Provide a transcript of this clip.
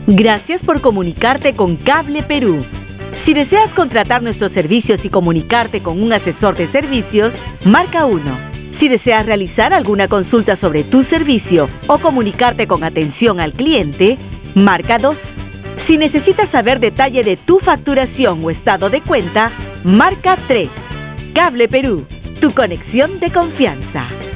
Gracias por comunicarte con Cable Perú. Si deseas contratar nuestros servicios y comunicarte con un asesor de servicios, marca 1. Si deseas realizar alguna consulta sobre tu servicio o comunicarte con atención al cliente, marca 2. Si necesitas saber detalle de tu facturación o estado de cuenta, marca 3. Cable Perú, tu conexión de confianza.